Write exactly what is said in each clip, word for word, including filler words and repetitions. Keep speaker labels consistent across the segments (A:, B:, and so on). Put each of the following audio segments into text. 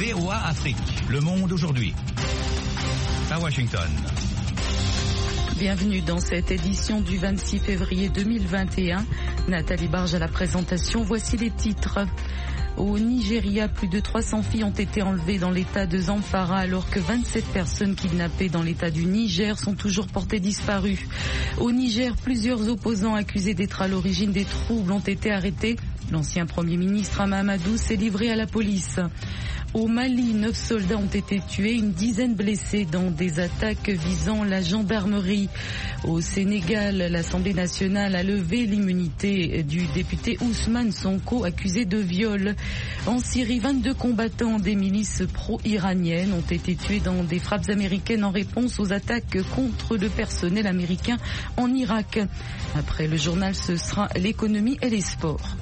A: V O A Afrique, Le Monde aujourd'hui. À Washington.
B: Bienvenue dans cette édition du vingt-six février deux mille vingt et un. Nathalie Barge à la présentation. Voici les titres. Au Nigeria, plus de trois cents filles ont été enlevées dans l'état de Zamfara alors que vingt-sept personnes kidnappées dans l'état du Niger sont toujours portées disparues. Au Niger, plusieurs opposants accusés d'être à l'origine des troubles ont été arrêtés. L'ancien Premier ministre Mahamadou s'est livré à la police. Au Mali, neuf soldats ont été tués, une dizaine blessés dans des attaques visant la gendarmerie. Au Sénégal, l'Assemblée nationale a levé l'immunité du député Ousmane Sonko accusé de viol. En Syrie, vingt-deux combattants des milices pro-iraniennes ont été tués dans des frappes américaines en réponse aux attaques contre le personnel américain en Irak. Après le journal, ce sera l'économie et les sports.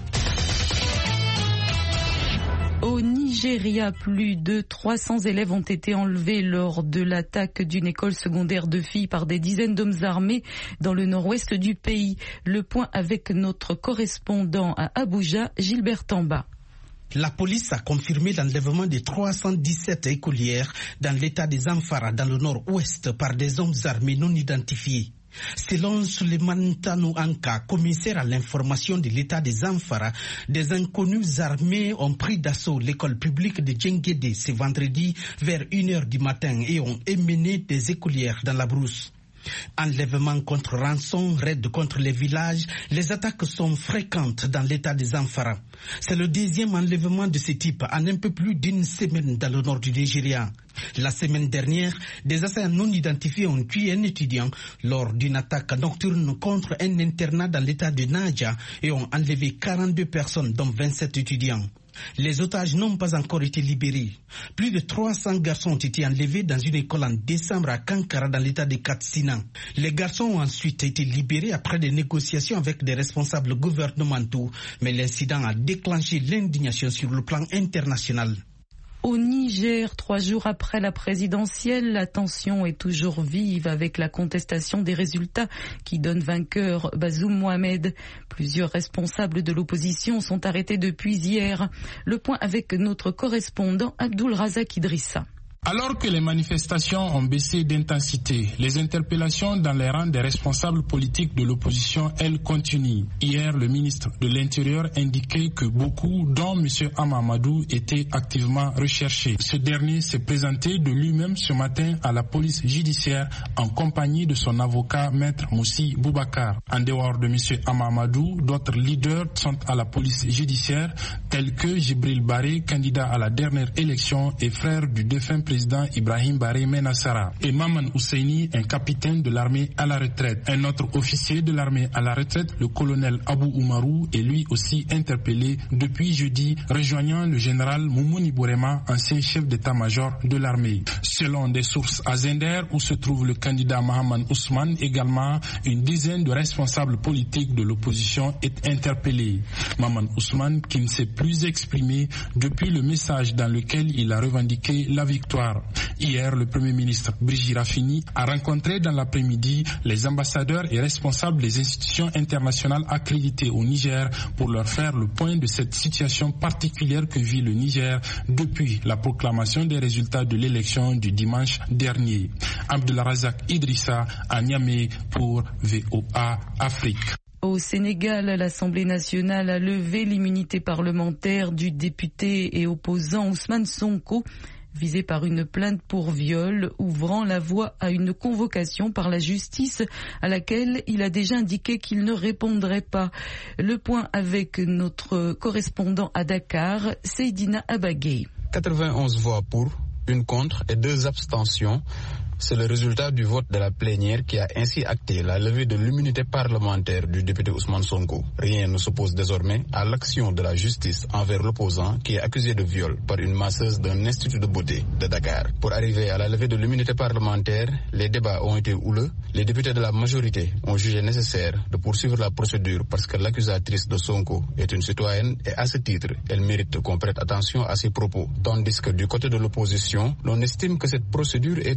B: Au Nigeria, plus de trois cents élèves ont été enlevés lors de l'attaque d'une école secondaire de filles par des dizaines d'hommes armés dans le nord-ouest du pays. Le point avec notre correspondant à Abuja, Gilbert Tamba.
C: La police a confirmé l'enlèvement de trois cent dix-sept écolières dans l'état de Zamfara, dans le nord-ouest, par des hommes armés non identifiés. Selon Suleiman Tanou Anka, commissaire à l'information de l'état de Zamfara, des inconnus armés ont pris d'assaut l'école publique de Djengede ce vendredi vers une heure du matin et ont émené des écolières dans la brousse. Enlèvement contre rançon, raid contre les villages, les attaques sont fréquentes dans l'état de Zamfara. C'est le deuxième enlèvement de ce type en un peu plus d'une semaine dans le nord du Nigeria. La semaine dernière, des assaillants non identifiés ont tué un étudiant lors d'une attaque nocturne contre un internat dans l'état de Naja et ont enlevé quarante-deux personnes, dont vingt-sept étudiants. Les otages n'ont pas encore été libérés. Plus de trois cents garçons ont été enlevés dans une école en décembre à Kankara dans l'état de Katsina. Les garçons ont ensuite été libérés après des négociations avec des responsables gouvernementaux, mais l'incident a déclenché l'indignation sur le plan international.
B: Au Niger, trois jours après la présidentielle, la tension est toujours vive avec la contestation des résultats qui donne vainqueur Bazoum Mohamed. Plusieurs responsables de l'opposition sont arrêtés depuis hier. Le point avec notre correspondant Abdul Razak Idrissa.
D: Alors que les manifestations ont baissé d'intensité, les interpellations dans les rangs des responsables politiques de l'opposition, elles, continuent. Hier, le ministre de l'Intérieur indiquait que beaucoup, dont M. Amamadou, étaient activement recherchés. Ce dernier s'est présenté de lui-même ce matin à la police judiciaire en compagnie de son avocat, Maître Moussi Boubacar. En dehors de M. Amamadou, d'autres leaders sont à la police judiciaire, tels que Jibril Baré, candidat à la dernière élection et frère du défunt président président Ibrahim Baré Menassara, et Maman Ousseini, un capitaine de l'armée à la retraite. Un autre officier de l'armée à la retraite, le colonel Abou Oumarou, est lui aussi interpellé depuis jeudi, rejoignant le général Moumouni Bourema, ancien chef d'état-major de l'armée. Selon des sources à Zender, où se trouve le candidat Mahaman Ousmane, également une dizaine de responsables politiques de l'opposition est interpellé. Mahaman Ousmane, qui ne s'est plus exprimé depuis le message dans lequel il a revendiqué la victoire. Hier, le Premier ministre Brigitte Raffini a rencontré dans l'après-midi les ambassadeurs et responsables des institutions internationales accréditées au Niger pour leur faire le point de cette situation particulière que vit le Niger depuis la proclamation des résultats de l'élection du dimanche dernier. Abdelrazak Idrissa à Niamey pour V O A Afrique.
B: Au Sénégal, l'Assemblée nationale a levé l'immunité parlementaire du député et opposant Ousmane Sonko, visé par une plainte pour viol, ouvrant la voie à une convocation par la justice à laquelle il a déjà indiqué qu'il ne répondrait pas. Le point avec notre correspondant à Dakar, Seydina Abagay.
E: quatre-vingt-onze voix pour, une contre et deux abstentions. C'est le résultat du vote de la plénière qui a ainsi acté la levée de l'immunité parlementaire du député Ousmane Sonko. Rien ne s'oppose désormais à l'action de la justice envers l'opposant qui est accusé de viol par une masseuse d'un institut de beauté de Dakar. Pour arriver à la levée de l'immunité parlementaire, les débats ont été houleux. Les députés de la majorité ont jugé nécessaire de poursuivre la procédure parce que l'accusatrice de Sonko est une citoyenne et à ce titre, elle mérite qu'on prête attention à ses propos. Tandis que du côté de l'opposition, l'on estime que cette procédure est une tentative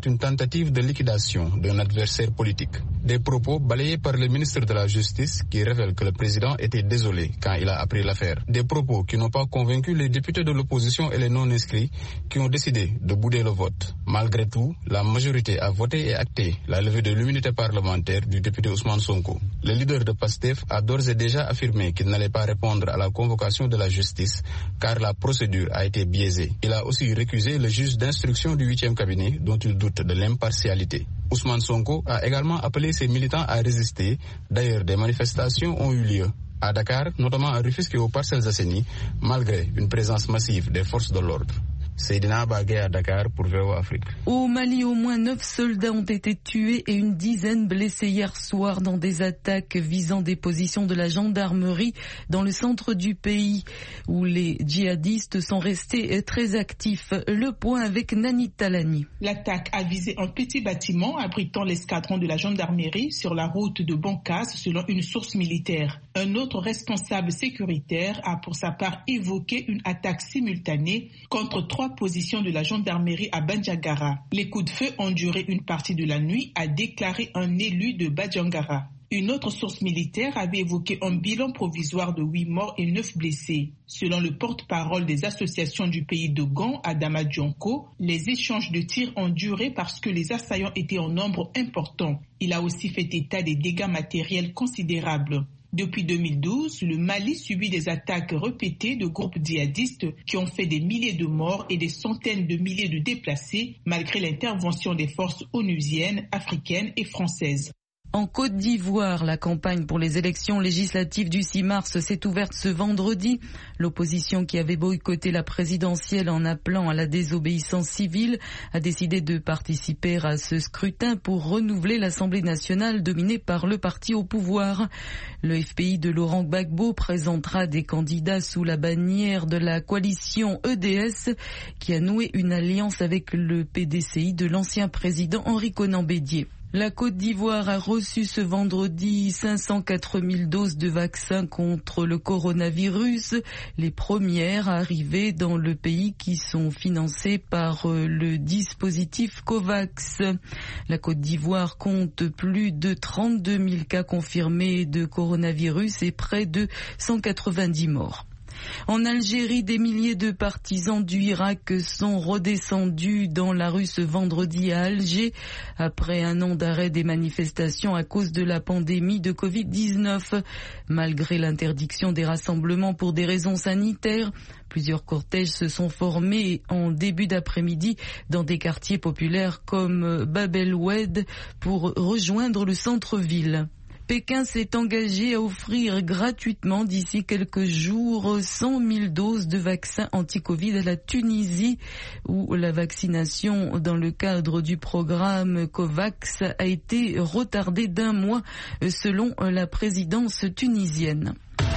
E: tentative de liquidation d'un adversaire politique. Des propos balayés par le ministre de la Justice qui révèlent que le président était désolé quand il a appris l'affaire. Des propos qui n'ont pas convaincu les députés de l'opposition et les non-inscrits qui ont décidé de bouder le vote. Malgré tout, la majorité a voté et acté la levée de l'immunité parlementaire du député Ousmane Sonko. Le leader de PASTEF a d'ores et déjà affirmé qu'il n'allait pas répondre à la convocation de la justice car la procédure a été biaisée. Il a aussi récusé le juge d'instruction du huitième cabinet dont il doute de l'impartialité. Ousmane Sonko a également appelé ses militants à résister. D'ailleurs, des manifestations ont eu lieu à Dakar, notamment à Rufisque et aux Parcelles Assainies, malgré une présence massive des forces de l'ordre. Seydina Bagé à Dakar pour V O A Afrique.
B: Au Mali, au moins neuf soldats ont été tués et une dizaine blessés hier soir dans des attaques visant des positions de la gendarmerie dans le centre du pays où les djihadistes sont restés très actifs. Le point avec Nani Talani.
F: L'attaque a visé un petit bâtiment abritant l'escadron de la gendarmerie sur la route de Bankas selon une source militaire. Un autre responsable sécuritaire a pour sa part évoqué une attaque simultanée contre trois positions de la gendarmerie à Bandiagara. Les coups de feu ont duré une partie de la nuit, a déclaré un élu de Bandiagara. Une autre source militaire avait évoqué un bilan provisoire de huit morts et neuf blessés. Selon le porte-parole des associations du pays de Gand, Adama Dionko, les échanges de tirs ont duré parce que les assaillants étaient en nombre important. Il a aussi fait état des dégâts matériels considérables. Depuis deux mille douze, le Mali subit des attaques répétées de groupes djihadistes qui ont fait des milliers de morts et des centaines de milliers de déplacés malgré l'intervention des forces onusiennes, africaines et françaises.
B: En Côte d'Ivoire, la campagne pour les élections législatives du six mars s'est ouverte ce vendredi. L'opposition qui avait boycotté la présidentielle en appelant à la désobéissance civile a décidé de participer à ce scrutin pour renouveler l'Assemblée nationale dominée par le parti au pouvoir. Le F P I de Laurent Gbagbo présentera des candidats sous la bannière de la coalition E D S qui a noué une alliance avec le P D C I de l'ancien président Henri Konan Bédié. La Côte d'Ivoire a reçu ce vendredi cinq cent quatre mille doses de vaccins contre le coronavirus, les premières arrivées dans le pays qui sont financées par le dispositif COVAX. La Côte d'Ivoire compte plus de trente-deux mille cas confirmés de coronavirus et près de cent quatre-vingt-dix morts. En Algérie, des milliers de partisans du Irak sont redescendus dans la rue ce vendredi à Alger après un an d'arrêt des manifestations à cause de la pandémie de covid dix-neuf. Malgré l'interdiction des rassemblements pour des raisons sanitaires, plusieurs cortèges se sont formés en début d'après-midi dans des quartiers populaires comme Bab el Oued pour rejoindre le centre-ville. Pékin s'est engagé à offrir gratuitement d'ici quelques jours cent mille doses de vaccins anti-Covid à la Tunisie, où la vaccination dans le cadre du programme COVAX a été retardée d'un mois selon la présidence tunisienne.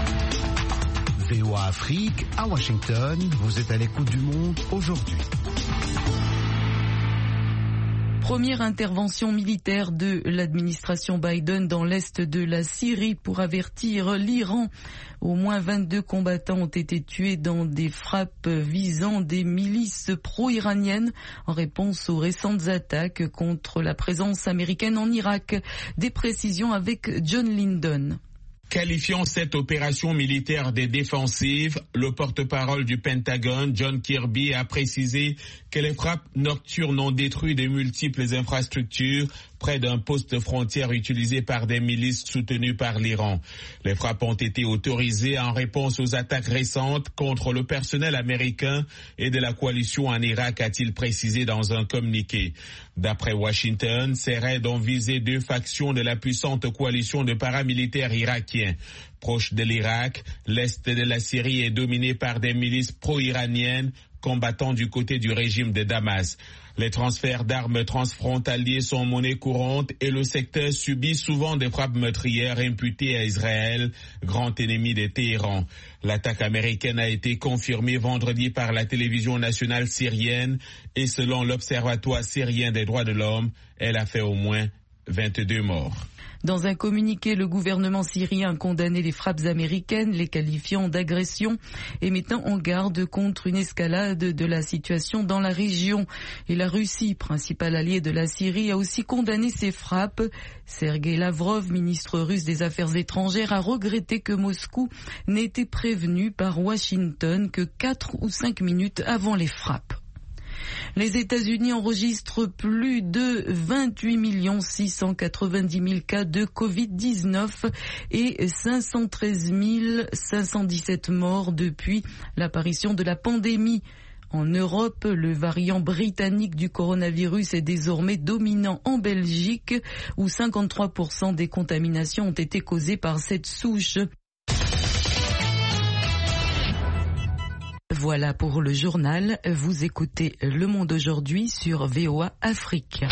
A: V O A Afrique à Washington, vous êtes à l'écoute du monde aujourd'hui.
B: Première intervention militaire de l'administration Biden dans l'est de la Syrie pour avertir l'Iran. Au moins vingt-deux combattants ont été tués dans des frappes visant des milices pro-iraniennes en réponse aux récentes attaques contre la présence américaine en Irak. Des précisions avec John Lyndon.
G: Qualifiant cette opération militaire des défensives, le porte-parole du Pentagone, John Kirby, a précisé que les frappes nocturnes ont détruit de multiples infrastructures près d'un poste frontière utilisé par des milices soutenues par l'Iran. Les frappes ont été autorisées en réponse aux attaques récentes contre le personnel américain et de la coalition en Irak, a-t-il précisé dans un communiqué. D'après Washington, ces raids ont visé deux factions de la puissante coalition de paramilitaires irakiens. Proche de l'Irak, l'est de la Syrie est dominé par des milices pro-iraniennes combattant du côté du régime de Damas. Les transferts d'armes transfrontaliers sont monnaie courante et le secteur subit souvent des frappes meurtrières imputées à Israël, grand ennemi de Téhéran. L'attaque américaine a été confirmée vendredi par la télévision nationale syrienne et selon l'Observatoire syrien des droits de l'homme, elle a fait au moins vingt-deux morts.
B: Dans un communiqué, le gouvernement syrien a condamné les frappes américaines, les qualifiant d'agression et mettant en garde contre une escalade de la situation dans la région. Et la Russie, principal allié de la Syrie, a aussi condamné ces frappes. Sergueï Lavrov, ministre russe des Affaires étrangères, a regretté que Moscou n'ait été prévenu par Washington que quatre ou cinq minutes avant les frappes. Les États-Unis enregistrent plus de vingt-huit millions six cent quatre-vingt-dix mille cas de covid dix-neuf et cinq cent treize mille cinq cent dix-sept morts depuis l'apparition de la pandémie. En Europe, le variant britannique du coronavirus est désormais dominant en Belgique, où cinquante-trois pour cent des contaminations ont été causées par cette souche. Voilà pour le journal. Vous écoutez Le Monde aujourd'hui sur V O A Afrique.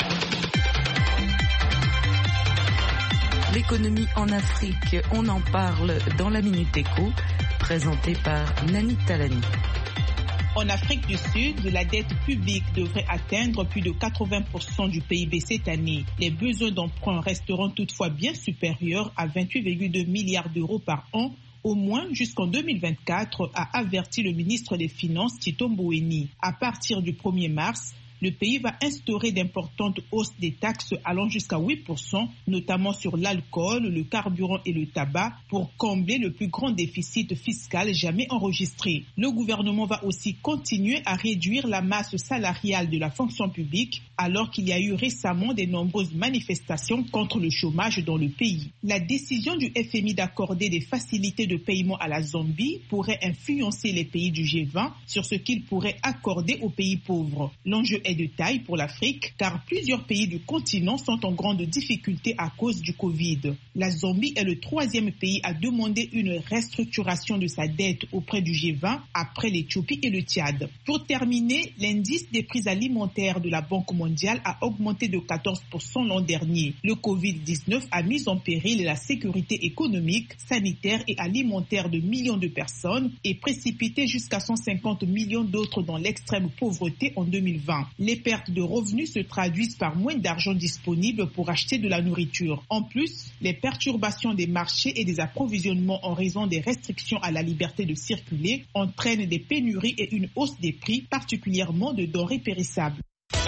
B: L'économie en Afrique, on en parle dans la Minute Éco, présentée par Nani Talani.
F: En Afrique du Sud, la dette publique devrait atteindre plus de quatre-vingts pour cent du P I B cette année. Les besoins d'emprunt resteront toutefois bien supérieurs à vingt-huit virgule deux milliards d'euros par an, au moins jusqu'en deux mille vingt-quatre, a averti le ministre des Finances Tito Mboweni. À partir du premier mars, le pays va instaurer d'importantes hausses des taxes allant jusqu'à huit pour cent, notamment sur l'alcool, le carburant et le tabac, pour combler le plus grand déficit fiscal jamais enregistré. Le gouvernement va aussi continuer à réduire la masse salariale de la fonction publique, alors qu'il y a eu récemment de nombreuses manifestations contre le chômage dans le pays. La décision du F M I d'accorder des facilités de paiement à la Zambie pourrait influencer les pays du G vingt sur ce qu'ils pourraient accorder aux pays pauvres. L'enjeu est de taille pour l'Afrique, car plusieurs pays du continent sont en grande difficulté à cause du Covid. La Zambie est le troisième pays à demander une restructuration de sa dette auprès du G vingt, après l'Éthiopie et le Tchad. Pour terminer, l'indice des prix alimentaires de la Banque mondiale a augmenté de quatorze pour cent l'an dernier. Le Covid dix-neuf a mis en péril la sécurité économique, sanitaire et alimentaire de millions de personnes et précipité jusqu'à cent cinquante millions d'autres dans l'extrême pauvreté en deux mille vingt. Les pertes de revenus se traduisent par moins d'argent disponible pour acheter de la nourriture. En plus, les perturbations des marchés et des approvisionnements en raison des restrictions à la liberté de circuler entraînent des pénuries et une hausse des prix, particulièrement de denrées périssables.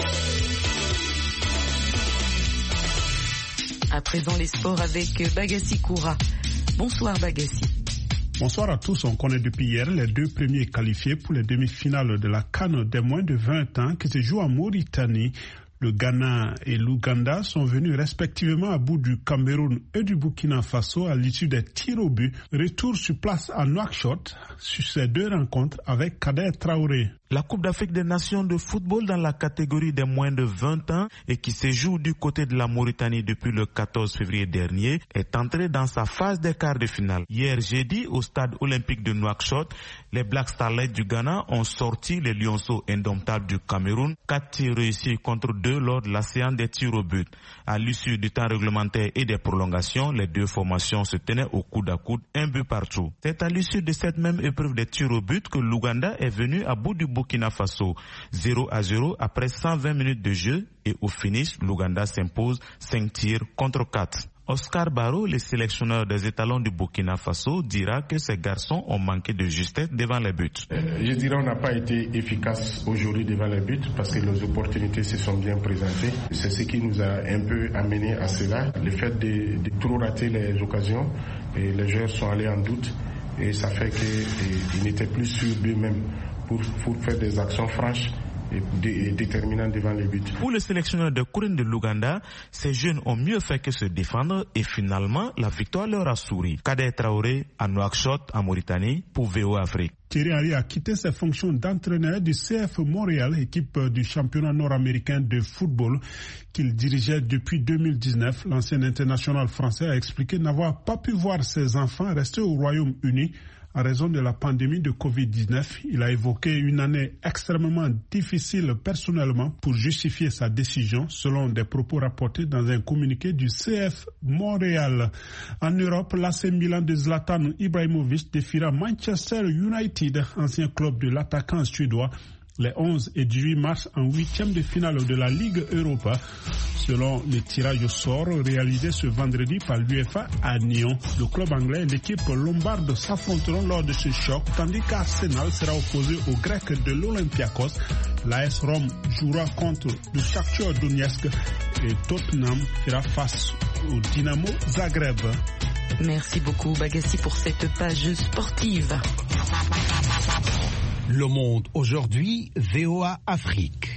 B: À présent, les sports avec Bagassi Koura. Bonsoir Bagassi.
H: Bonsoir à tous. On connaît depuis hier les deux premiers qualifiés pour les demi-finales de la CAN des moins de vingt ans qui se joue en Mauritanie. Le Ghana et l'Ouganda sont venus respectivement à bout du Cameroun et du Burkina Faso à l'issue des tirs au but. Retour sur place à Nouakchott sur ces deux rencontres avec Kader Traoré.
I: La Coupe d'Afrique des Nations de football dans la catégorie des moins de vingt ans et qui se joue du côté de la Mauritanie depuis le quatorze février dernier est entrée dans sa phase des quarts de finale. Hier jeudi, au stade olympique de Nouakchott, les Black Starlets du Ghana ont sorti les Lionceaux indomptables du Cameroun, quatre tirs réussis contre deux lors de la séance des tirs au but. À l'issue du temps réglementaire et des prolongations, les deux formations se tenaient au coude à coude, un but partout. C'est à l'issue de cette même épreuve des tirs au but que l'Ouganda est venu à bout du Burkina Faso, zéro à zéro après cent vingt minutes de jeu et au finish, l'Ouganda s'impose cinq tirs contre quatre. Oscar Barrow, le sélectionneur des étalons du Burkina Faso, dira que ces garçons ont manqué de justesse devant les buts.
J: Je dirais qu'on n'a pas été efficace aujourd'hui devant les buts parce que les opportunités se sont bien présentées. C'est ce qui nous a un peu amené à cela. Le fait de, de trop rater les occasions, et les joueurs sont allés en doute et ça fait qu'ils n'étaient plus sûrs d'eux-mêmes pour, pour faire des actions franches et déterminant devant les buts.
I: Pour le sélectionneur de Kourine de l'Ouganda, ces jeunes ont mieux fait que se défendre et finalement la victoire leur a souri. Kader Traoré à Nouakchott en Mauritanie pour V O A Afrique.
H: Thierry Henry a quitté ses fonctions d'entraîneur du C F Montréal, équipe du championnat nord-américain de football qu'il dirigeait depuis deux mille dix-neuf. L'ancien international français a expliqué n'avoir pas pu voir ses enfants rester au Royaume-Uni en raison de la pandémie de covid dix-neuf. Il a évoqué une année extrêmement difficile personnellement pour justifier sa décision, selon des propos rapportés dans un communiqué du C F Montréal. En Europe, l'A C Milan de Zlatan Ibrahimovic défiera Manchester United, ancien club de l'attaquant suédois. les onze et dix-huit mars en huitième de finale de la Ligue Europa, selon le tirage au sort réalisé ce vendredi par l'UEFA à Nyon. Le club anglais et l'équipe lombarde s'affronteront lors de ce choc, tandis qu'Arsenal sera opposé aux Grecs de l'Olympiakos. L'A S Rome jouera contre le Shakhtar Donetsk et Tottenham fera face au Dynamo Zagreb.
B: Merci beaucoup Bagassi pour cette page sportive.
A: Le Monde aujourd'hui, V O A Afrique.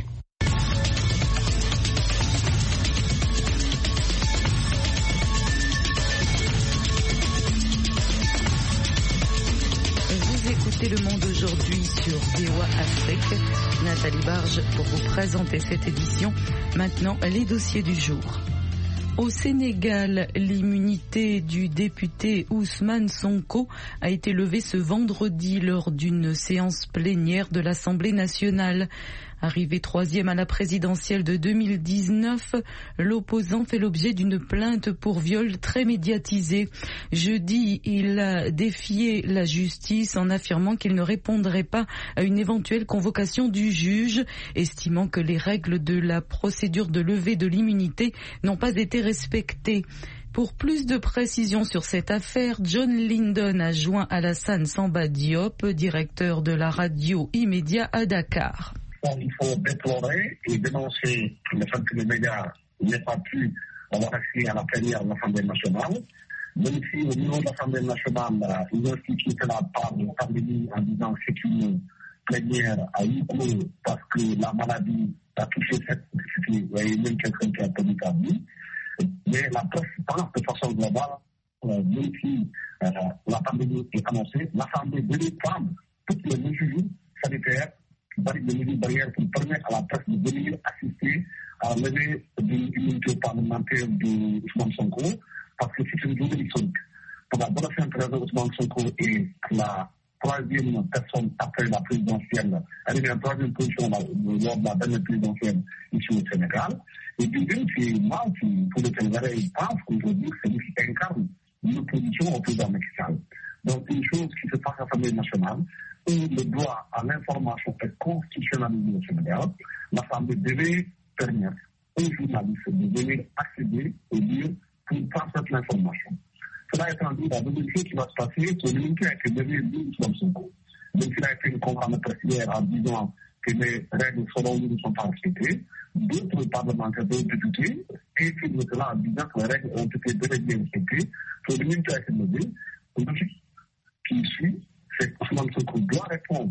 B: Vous écoutez Le Monde aujourd'hui sur V O A Afrique. Nathalie Barge pour vous présenter cette édition. Maintenant, les dossiers du jour. Au Sénégal, l'immunité du député Ousmane Sonko a été levée ce vendredi lors d'une séance plénière de l'Assemblée nationale. Arrivé troisième à la présidentielle de deux mille dix-neuf, l'opposant fait l'objet d'une plainte pour viol très médiatisée. Jeudi, il a défié la justice en affirmant qu'il ne répondrait pas à une éventuelle convocation du juge, estimant que les règles de la procédure de levée de l'immunité n'ont pas été respectées. Pour plus de précisions sur cette affaire, John Lindon a joint Alassane Samba Diop, directeur de la radio E-Média à Dakar.
K: Il faut déplorer et dénoncer le fait que les médias n'aient pas pu avoir accès à la plénière de l'Assemblée nationale. Même si au niveau de l'Assemblée nationale, ils ont expliqué cela par la pandémie en disant que c'est une plénière à huis clos parce que la maladie a touché cette société. Il y a même quelqu'un qui a perdu sa vie. Mais la presse pense de façon globale, même si euh, la pandémie est annoncée, l'Assemblée devait prendre toutes les mesures sanitaires, des mesures barrières pour permettre à la presse de venir assister à la levée de l'immunité parlementaire de Ousmane Sonko, parce que c'est une journée historique. Pour la bonne intérêt de Ousmane Sonko et la troisième personne après la présidentielle, elle est en troisième position lors de la dernière présidentielle ici au Sénégal. Et puis, c'est moi qui, pour le Sénégalais, pense qu'aujourd'hui, c'est lui qui incarne une opposition au président Macky Sall. Donc, une chose qui se passe à l'Assemblée nationale, où le droit à l'information est constitutionnalisé au Sénégal, l'Assemblée devait permettre aux journalistes de venir accéder au lieu pour transmettre l'information. Cela étant dit, la deuxième chose qui va se passer, c'est l'unité avec le levier de Ousmane Sonko. Donc, il a été une conférence de presse hier en disant que les règles selon lui ne sont pas respectées. D'autres parlementaires, d'autres députés, écrivent cela en disant que les règles ont été très bien respectées. Sur l'unité avec le levier, le logique qui suit, c'est que Ousmane Sonko doit répondre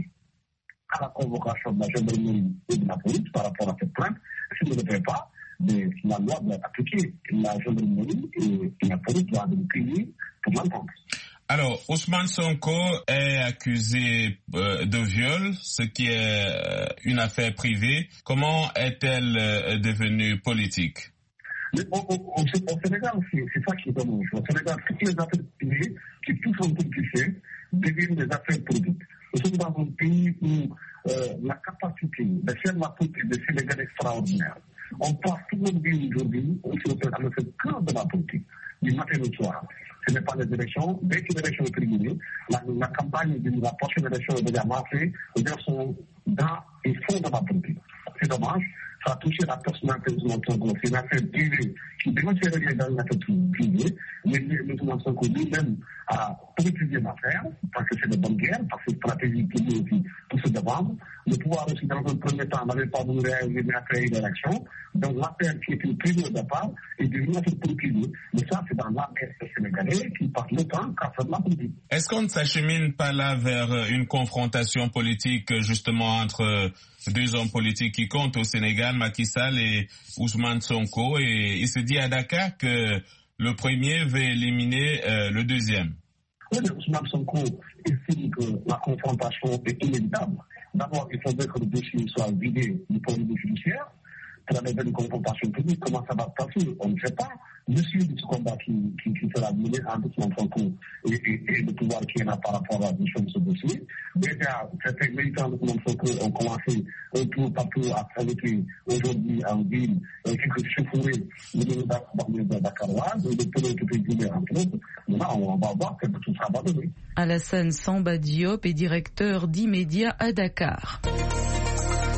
K: à la convocation de la gendarmerie et de la police par rapport à cette plainte. S'il ne le fait pas, mais la loi doit être appliquée. La gendarmerie et la police doivent le payer pour l'entendre.
G: Alors, Ousmane Sonko est accusé euh, de viol, ce qui est euh, une affaire privée. Comment est-elle euh, devenue politique?
K: Mais au, au, au, au Sénégal, c'est, c'est ça qui est dommage. Au Sénégal, toutes les affaires privées qui tous sont politiciens deviennent des affaires politiques. Nous sommes dans un pays où euh, la capacité de faire la politique des Sénégalais est extraordinaire. On passe tout le monde aujourd'hui, on se fait le cœur de la politique, du matin au soir. Ce n'est pas les élections. Dès que l'élection est terminée, la, la campagne de la prochaine élection est déjà lancée, les gens sont dans et font de la politique. C'est dommage. Ça a touché la personnalité de Ousmane Sonko. C'est une affaire privée qui dénoncerait rien dans une affaire privée. Mais Ousmane Sonko lui-même a politisé l'affaire, parce que c'est de bonne guerre, parce que c'est stratégique pour lui aussi pour se défendre. Le pouvoir aussi, dans un premier temps, n'avait pas voulu réagir après l'élection. Donc l'affaire qui était privée au départ est devenue une affaire politisée. Mais ça, c'est dans l'affaire sénégalais qui passe le temps qu'à faire de la politique.
G: Est-ce qu'on ne s'achemine pas là vers une confrontation politique, justement, entre deux hommes politiques qui comptent au Sénégal, Macky Sall et Ousmane Sonko, et il se dit à Dakar que le premier veut éliminer euh, le deuxième?
K: Oui, mais Ousmane Sonko estime que la confrontation est inévitable. D'abord, il faudrait que le dossier soit vidé du point de vue judiciaire pour aller vers une confrontation publique. Comment ça va se passer? On ne sait pas. Je suis de ce combat qui, qui, qui sera mené entre Ousmane Sonko et, et, et le pouvoir qui en a par rapport à la gestion de ce dossier. Déjà, certains militants de Ousmane Sonko ont commencé un peu partout à s'inviter aujourd'hui en ville, quelques chauffourés, le niveau de Dakaroise, et de peut-être guillemets entre autres. Maintenant, on va voir que tout sera abandonné.
B: Alassane Samba Diop est directeur d'E-Média à Dakar.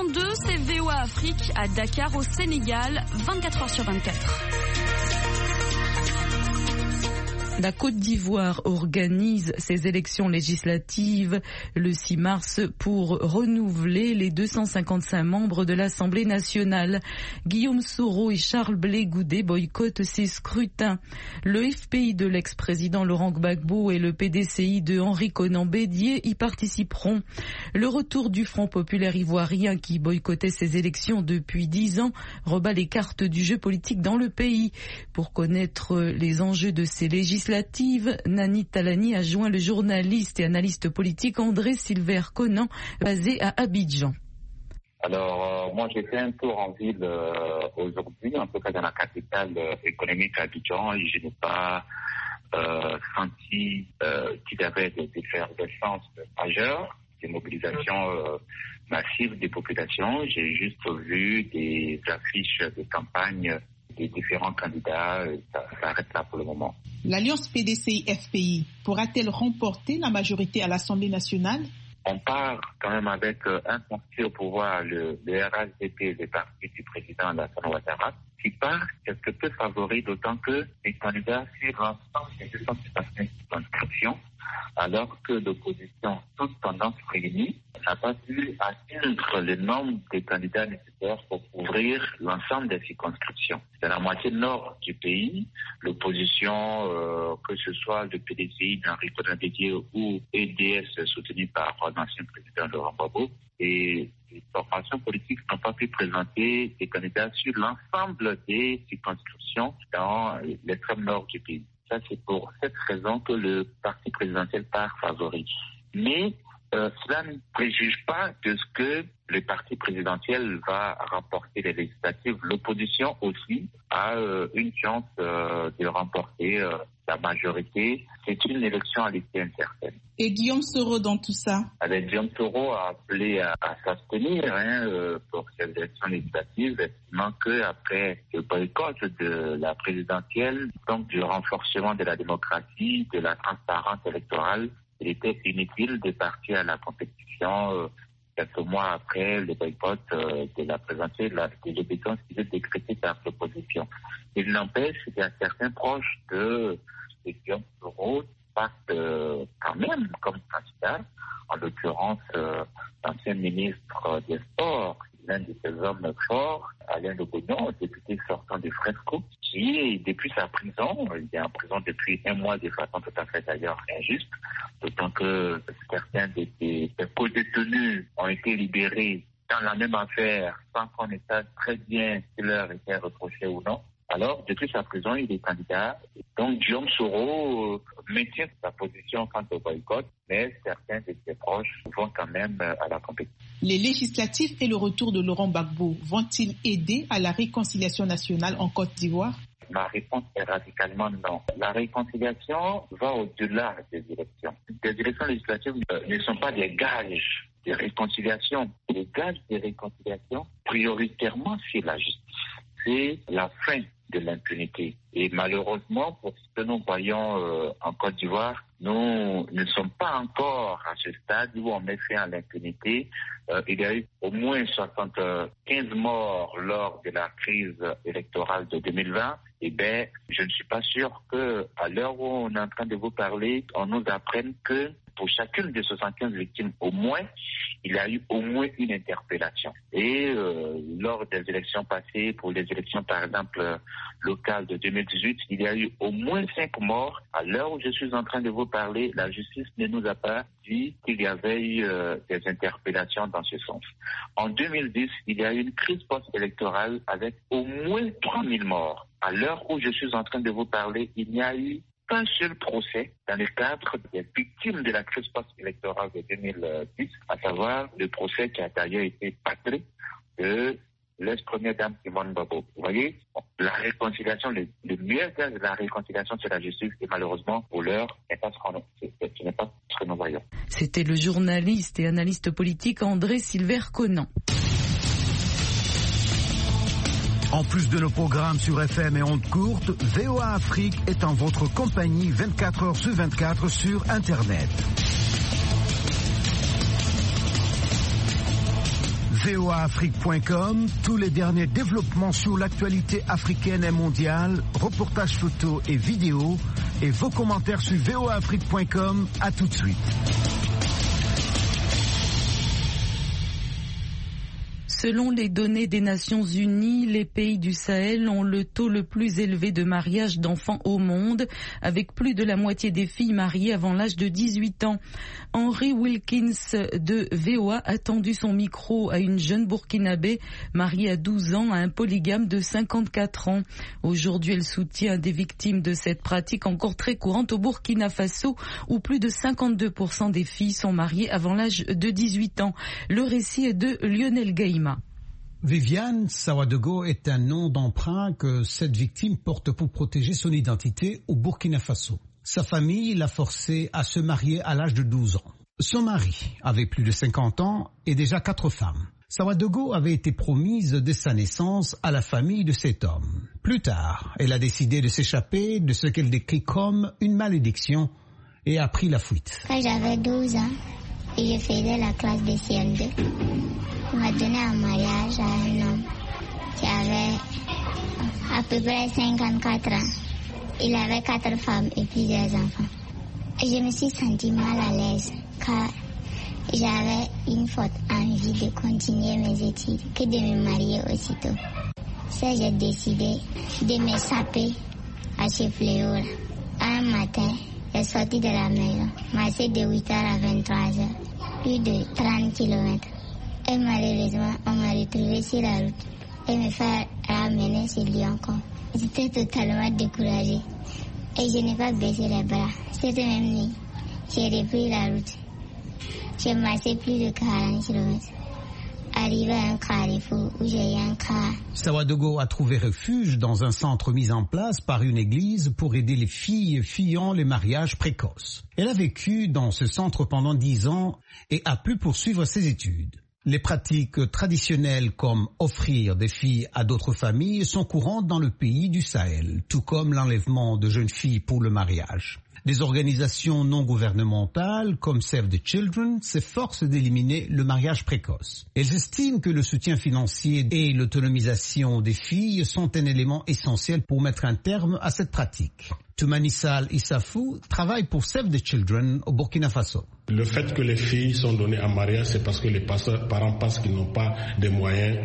L: trente-deux, c'est V O A Afrique à Dakar au Sénégal, vingt-quatre heures sur vingt-quatre.
B: La Côte d'Ivoire organise ses élections législatives le six mars pour renouveler les deux cent cinquante-cinq membres de l'Assemblée nationale. Guillaume Soro et Charles Blé Goudé boycottent ces scrutins. Le F P I de l'ex-président Laurent Gbagbo et le P D C I de Henri Konan Bédié y participeront. Le retour du Front populaire ivoirien qui boycottait ces élections depuis dix ans rebat les cartes du jeu politique dans le pays. Pour connaître les enjeux de ces législatives, Nani Talani a joint le journaliste et analyste politique André Silver Conan, basé à Abidjan.
M: Alors, euh, moi j'ai fait un tour en ville euh, aujourd'hui, en tout cas dans la capitale euh, économique Abidjan, et je n'ai pas euh, senti euh, qu'il y avait des effervescences majeures, des mobilisations euh, massives des populations. J'ai juste vu des affiches de campagne des différents candidats, ça s'arrête là pour le moment.
F: L'alliance P D C I F P I pourra-t-elle remporter la majorité à l'Assemblée nationale?
M: On part quand même avec euh, un parti au pouvoir, le, le R H D P, le parti du président Alassane Ouattara, qui part quelque peu favori, d'autant que les candidats sur l'ensemble des deux cent cinquante-cinq inscriptions, alors que l'opposition, toute tendance réunie, n'a pas pu atteindre le nombre de candidats nécessaires pour couvrir l'ensemble des circonscriptions. Dans la moitié nord du pays, l'opposition, euh, que ce soit le P D C I d'Henri Konan Bédié ou E D S soutenu par l'ancien président Laurent Gbagbo, et les formations politiques n'ont pas pu présenter des candidats sur l'ensemble des circonscriptions dans l'extrême nord du pays. Ça, c'est pour cette raison que le parti présidentiel part favori. Mais euh, cela ne préjuge pas de ce que le parti présidentiel va remporter les législatives. L'opposition aussi a euh, une chance euh, de remporter euh, la majorité. C'est une élection à l'issue incertaine.
F: Et Guillaume Soro dans tout ça?
M: Alors, Guillaume Soro a appelé à, à s'abstenir hein, euh, pour ces élections législatives, estimant qu'après le boycott de la présidentielle, donc du renforcement de la démocratie, de la transparence électorale, il était inutile de partir à la compétition euh, quelques mois après le boycott euh, de la présidentielle, la l'élection civile décrétée par l'opposition. Il n'empêche qu'il y a certains proches de Guillaume Soro partent euh, quand même comme candidat, en l'occurrence euh, l'ancien ministre des Sports, l'un de ces hommes forts, Alain Logognon, député sortant de Fresco, qui, depuis sa prison, il est en prison depuis un mois de façon tout à fait d'ailleurs injuste, d'autant que certains des, des, des co-détenus ont été libérés dans la même affaire sans qu'on ait très bien si leur était reproché ou non. Alors, depuis sa prison, il est candidat. Donc, Guillaume Soro euh, maintient sa position quant au boycott, mais certains de ses proches vont quand même euh, à la compétition.
F: Les législatives et le retour de Laurent Gbagbo vont-ils aider à la réconciliation nationale en Côte d'Ivoire?
M: Ma réponse est radicalement non. La réconciliation va au-delà des élections. Les élections législatives euh, ne sont pas des gages de réconciliation. Les gages de réconciliation, prioritairement, c'est la justice. C'est la fin de l'impunité. Et malheureusement, pour ce que nous voyons euh, en Côte d'Ivoire, nous ne sommes pas encore à ce stade où on met fin à l'impunité. Euh, il y a eu au moins soixante-quinze morts lors de la crise électorale de deux mille vingt. Eh bien, je ne suis pas sûr qu'à l'heure où on est en train de vous parler, on nous apprenne que pour chacune des soixante-quinze victimes au moins, il y a eu au moins une interpellation. Et euh, lors des élections passées, pour les élections par exemple locales de deux mille dix-huit, il y a eu au moins cinq morts. À l'heure où je suis en train de vous parler, la justice ne nous a pas dit qu'il y avait eu euh, des interpellations dans ce sens. En deux mille dix, il y a eu une crise post-électorale avec au moins trois mille morts. À l'heure où je suis en train de vous parler, il n'y a eu qu'un seul procès dans le cadre des victimes de la crise post-électorale de deux mille dix, à savoir le procès qui a d'ailleurs été patré de l'ex-première dame Simone Gbagbo. Vous voyez, la réconciliation, le, le meilleur gage de la réconciliation, c'est la justice, et malheureusement, pour l'heure, ce n'est pas ce que nous voyons.
B: C'était le journaliste et analyste politique André Silver Conan.
A: En plus de nos programmes sur F M et ondes courtes, V O A Afrique est en votre compagnie vingt-quatre heures sur vingt-quatre sur Internet. v o a afrique point com, tous les derniers développements sur l'actualité africaine et mondiale, reportages photos et vidéos, et vos commentaires sur v o a afrique point com. À tout de suite.
B: Selon les données des Nations Unies, les pays du Sahel ont le taux le plus élevé de mariage d'enfants au monde, avec plus de la moitié des filles mariées avant l'âge de dix-huit ans. Henry Wilkins de V O A a tendu son micro à une jeune burkinabé mariée à douze ans à un polygame de cinquante-quatre ans. Aujourd'hui, elle soutient des victimes de cette pratique encore très courante au Burkina Faso, où plus de cinquante-deux pour cent des filles sont mariées avant l'âge de dix-huit ans. Le récit est de Lionel Gaïma.
C: Viviane Sawadogo est un nom d'emprunt que cette victime porte pour protéger son identité au Burkina Faso. Sa famille l'a forcée à se marier à l'âge de douze ans. Son mari avait plus de cinquante ans et déjà quatre femmes. Sawadogo avait été promise dès sa naissance à la famille de cet homme. Plus tard, elle a décidé de s'échapper de ce qu'elle décrit comme une malédiction et a pris la fuite.
N: Quand j'avais douze ans, et je faisais la classe de C M deux. On m'a donné un mariage à un homme qui avait à peu près cinquante-quatre ans. Il avait quatre femmes et plusieurs enfants. Et je me suis sentie mal à l'aise car j'avais une forte envie de continuer mes études que de me marier aussitôt. Ça, j'ai décidé de me saper à chez Fléau. Un matin, j'ai sorti de la maison, marché de huit heures à vingt-trois heures. Plus de trente kilomètres. Et malheureusement, on m'a retrouvé sur la route et me fait ramener sur Lyon. J'étais totalement découragée et je n'ai pas baissé les bras. Cette même nuit, j'ai repris la route. J'ai marché plus de quarante kilomètres. Arrivé à un carrefour où j'ai eu un car.
C: Sawadogo a trouvé refuge dans un centre mis en place par une église pour aider les filles fuyant les mariages précoces. Elle a vécu dans ce centre pendant dix ans et a pu poursuivre ses études. Les pratiques traditionnelles comme offrir des filles à d'autres familles sont courantes dans le pays du Sahel, tout comme l'enlèvement de jeunes filles pour le mariage. Des organisations non gouvernementales comme Save the Children s'efforcent d'éliminer le mariage précoce. Elles estiment que le soutien financier et l'autonomisation des filles sont un élément essentiel pour mettre un terme à cette pratique. Toumanissal Issafou travaille pour Save the Children au Burkina Faso.
J: Le fait que les filles sont données en mariage, c'est parce que les parents pensent qu'ils n'ont pas de moyens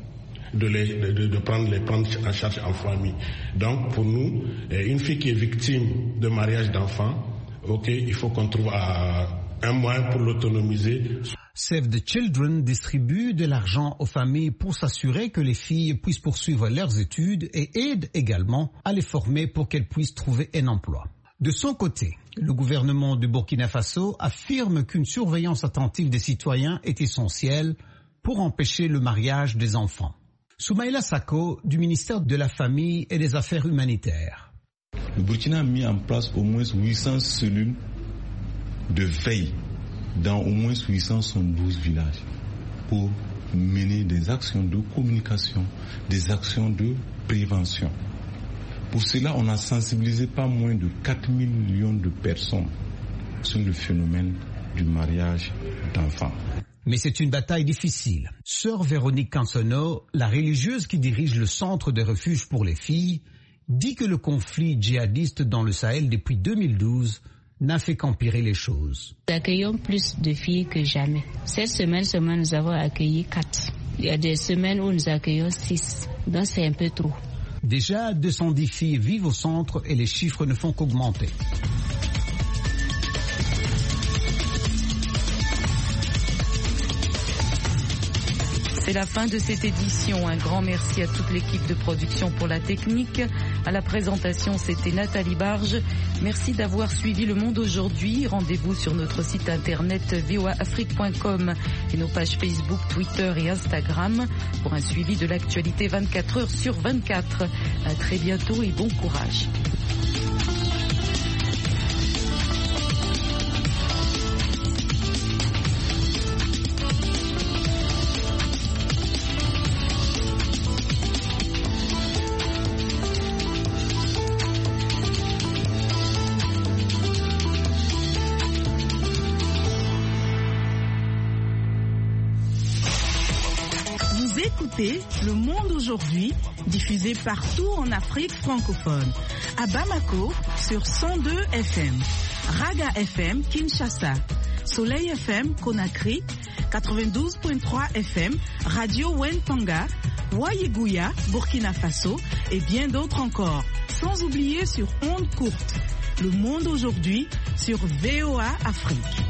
J: de les, de, de prendre, les prendre en charge en famille. Donc pour nous, une fille qui est victime de mariage d'enfants, ok, il faut qu'on trouve un moyen pour l'autonomiser.
C: Save the Children distribue de l'argent aux familles pour s'assurer que les filles puissent poursuivre leurs études et aide également à les former pour qu'elles puissent trouver un emploi. De son côté, le gouvernement du Burkina Faso affirme qu'une surveillance attentive des citoyens est essentielle pour empêcher le mariage des enfants. Soumaïla Sako, du ministère de la Famille et des Affaires humanitaires.
O: Le Burkina a mis en place au moins huit cents cellules de veille dans au moins huit cent soixante-douze villages pour mener des actions de communication, des actions de prévention. Pour cela, on a sensibilisé pas moins de quatre mille millions de personnes sur le phénomène du mariage d'enfants.
C: Mais c'est une bataille difficile. Sœur Véronique Cansono, la religieuse qui dirige le centre de refuge pour les filles, dit que le conflit djihadiste dans le Sahel depuis deux mille douze n'a fait qu'empirer les choses.
P: Nous accueillons plus de filles que jamais. Cette semaine seulement, nous avons accueilli quatre. Il y a des semaines où nous accueillons six. Donc c'est un peu trop.
C: Déjà, deux cent dix filles vivent au centre et les chiffres ne font qu'augmenter.
B: C'est la fin de cette édition. Un grand merci à toute l'équipe de production pour la technique. À la présentation, c'était Nathalie Barge. Merci d'avoir suivi Le Monde aujourd'hui. Rendez-vous sur notre site internet v o a afrique point com et nos pages Facebook, Twitter et Instagram pour un suivi de l'actualité vingt-quatre heures sur vingt-quatre. À très bientôt et bon courage.
Q: écoutez Le Monde aujourd'hui, diffusé partout en Afrique francophone. À Bamako, sur cent deux F M. Raga F M, Kinshasa. Soleil F M, Conakry. quatre-vingt-douze virgule trois F M. Radio Wentanga. Wayegouya, Burkina Faso. Et bien d'autres encore. Sans oublier sur ondes courtes. Le Monde aujourd'hui, sur V O A Afrique.